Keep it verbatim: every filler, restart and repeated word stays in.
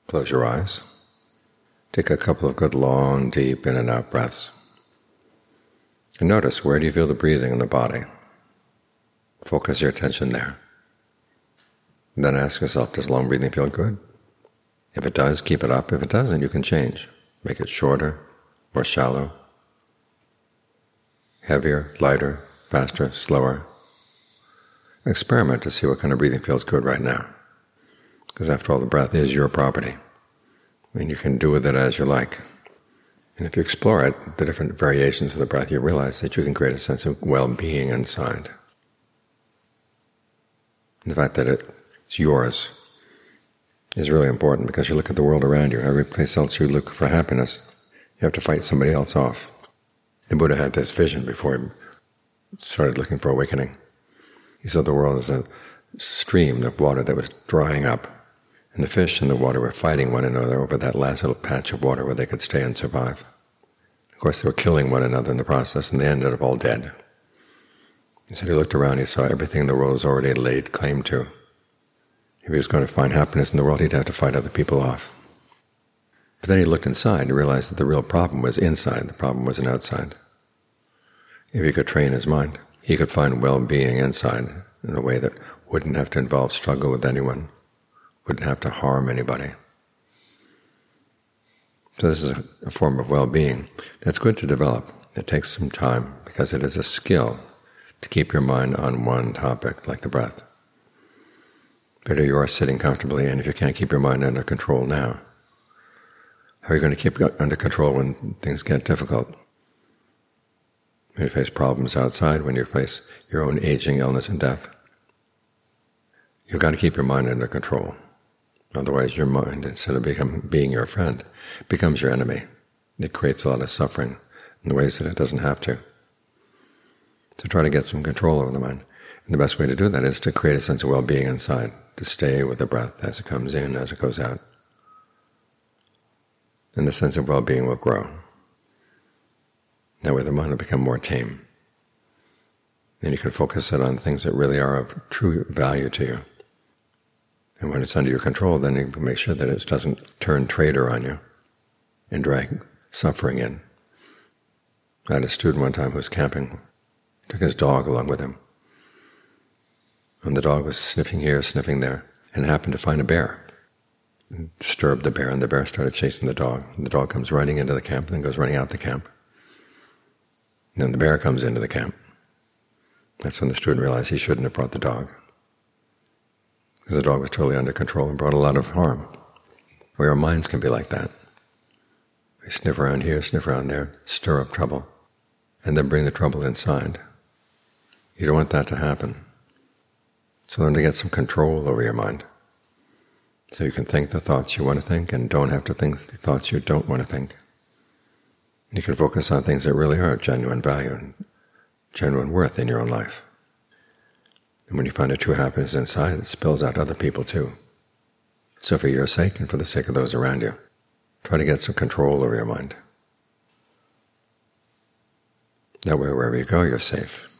Close your eyes. Take a couple of good long, deep in and out breaths. And notice, where do you feel the breathing in the body? Focus your attention there. And then ask yourself, does long breathing feel good? If it does, keep it up. If it doesn't, you can change. Make it shorter, more shallow, heavier, lighter, faster, slower. Experiment to see what kind of breathing feels good right now. Because after all, the breath is your property. I mean, you can do with it as you like. And if you explore it, the different variations of the breath, you realize that you can create a sense of well-being inside. The fact that it's yours is really important, because you look at the world around you. Every place else you look for happiness, you have to fight somebody else off. The Buddha had this vision before he started looking for awakening. He saw the world as a stream of water that was drying up, and the fish in the water were fighting one another over that last little patch of water where they could stay and survive. Of course, they were killing one another in the process, and they ended up all dead. He said he looked around, he saw everything in the world was already laid claim to. If he was going to find happiness in the world, he'd have to fight other people off. But then he looked inside and realized that the real problem was inside, the problem wasn't outside. If he could train his mind, he could find well-being inside in a way that wouldn't have to involve struggle with anyone, wouldn't have to harm anybody. So this is a form of well-being that's good to develop. It takes some time, because it is a skill to keep your mind on one topic, like the breath. But here you are sitting comfortably, and if you can't keep your mind under control now, how are you going to keep it under control when things get difficult? When you face problems outside, when you face your own aging, illness, and death, you've got to keep your mind under control. Otherwise your mind, instead of become, being your friend, becomes your enemy. It creates a lot of suffering in the ways that it doesn't have to. To try to get some control over the mind. And the best way to do that is to create a sense of well-being inside, to stay with the breath as it comes in, as it goes out. And the sense of well-being will grow. That way the mind will become more tame. And you can focus it on things that really are of true value to you. And when it's under your control, then you can make sure that it doesn't turn traitor on you and drag suffering in. I had a student one time who was camping, took his dog along with him. And the dog was sniffing here, sniffing there, and happened to find a bear. And disturbed the bear, and the bear started chasing the dog. And the dog comes running into the camp, and then goes running out the camp. And then the bear comes into the camp. That's when the student realized he shouldn't have brought the dog, because the dog was totally under control and brought a lot of harm. Where our minds can be like that. We sniff around here, sniff around there, stir up trouble, and then bring the trouble inside. You don't want that to happen. So learn to get some control over your mind, so you can think the thoughts you want to think and don't have to think the thoughts you don't want to think. You can focus on things that really are of genuine value and genuine worth in your own life. And when you find a true happiness inside, it spills out to other people too. So for your sake and for the sake of those around you, try to get some control over your mind. That way, wherever you go, you're safe.